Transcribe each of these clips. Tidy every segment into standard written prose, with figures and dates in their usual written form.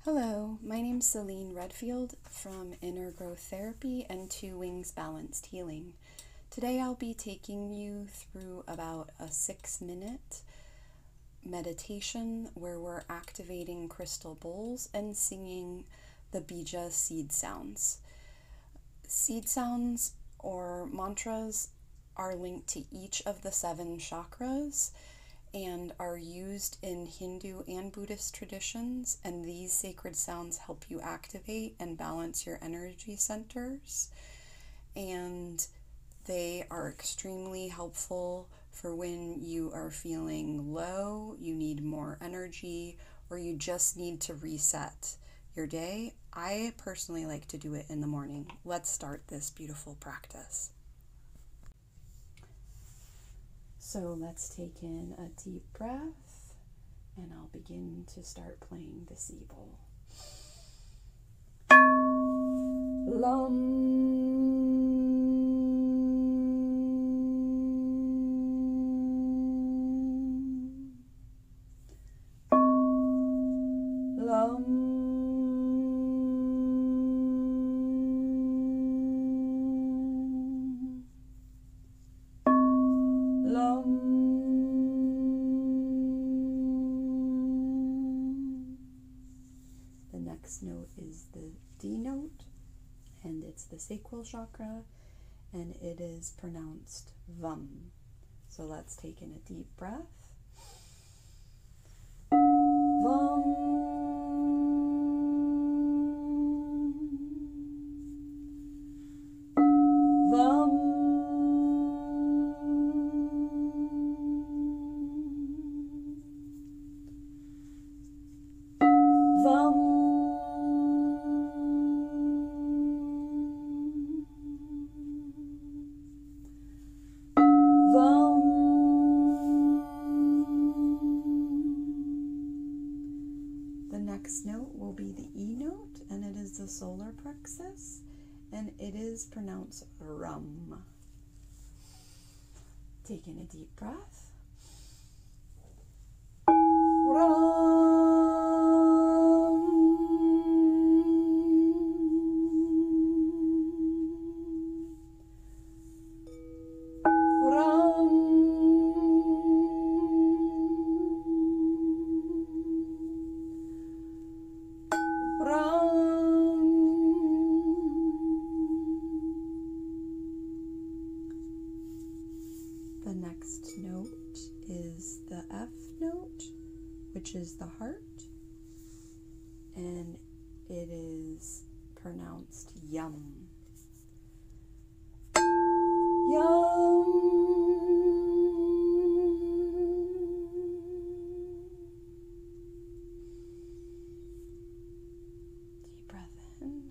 Hello, my name's Celine Redfield from Inner Growth Therapy and Two Wings Balanced Healing. Today I'll be taking you through about a 6-minute meditation where we're activating crystal bowls and singing the Bija seed sounds. Seed sounds or mantras are linked to each of the 7 chakras and are used in Hindu and Buddhist traditions, and these sacred sounds help you activate and balance your energy centers, and they are extremely helpful for when you are feeling low, you need more energy, or you just need to reset your day. I personally like to do it in the morning. Let's start this beautiful practice. So let's take in a deep breath, and I'll begin to start playing the sea bowl. The next note is the D note, and it's the sacral chakra, and it is pronounced VUM. So let's take in a deep breath. VUM. The next note will be the E note, and it is the solar plexus, and it is pronounced RUM. Take in a deep breath. The next note is the F note, which is the heart, and it is pronounced YUM. YUM. Deep breath in.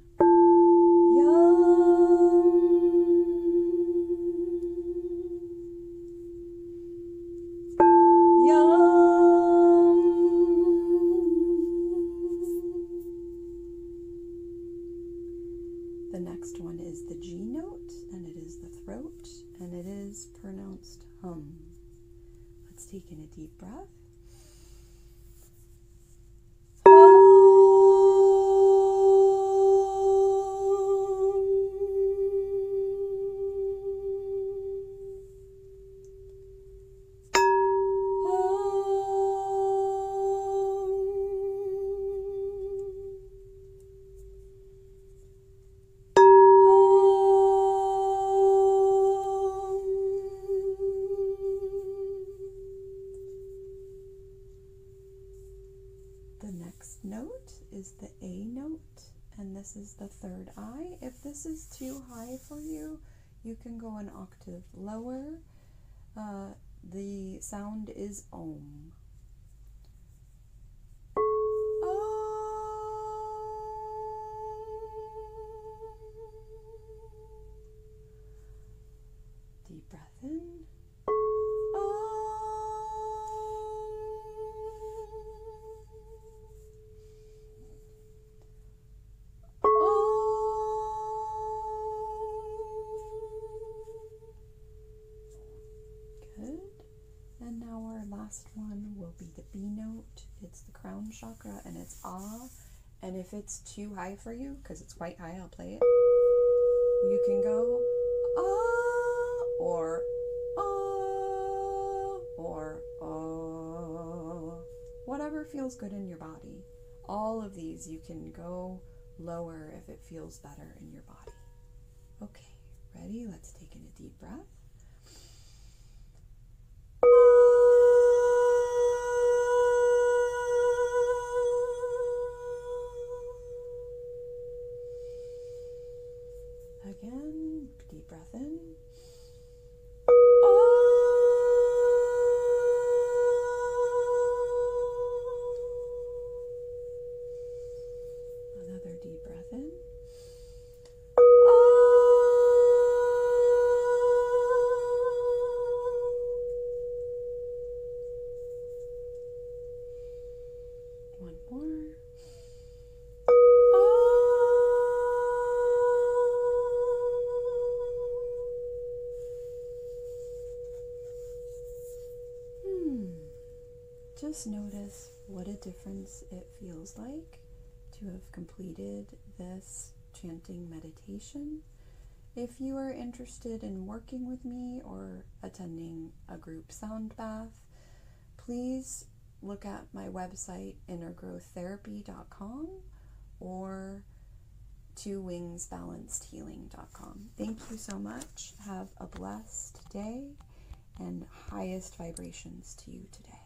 The next one is the G note, and it is the throat, and it is pronounced hum. Let's take in a deep breath. The next note is the A note, and this is the third eye. If this is too high for you, you can go an octave lower. The sound is Om. Deep breath in. Good. And now our last one will be the B note. It's the crown chakra, and it's Ah, And if it's too high for you, because it's quite high, I'll play it. You can go ah or ah or ah. Whatever feels good in your body. All of these you can go lower if it feels better in your body. Okay, ready? Let's take in a deep breath. Again, deep breath in. Another deep breath in. One more. Just notice what a difference it feels like to have completed this chanting meditation. If you are interested in working with me or attending a group sound bath, please look at my website, innergrowththerapy.com or twowingsbalancedhealing.com. Thank you so much. Have a blessed day and highest vibrations to you today.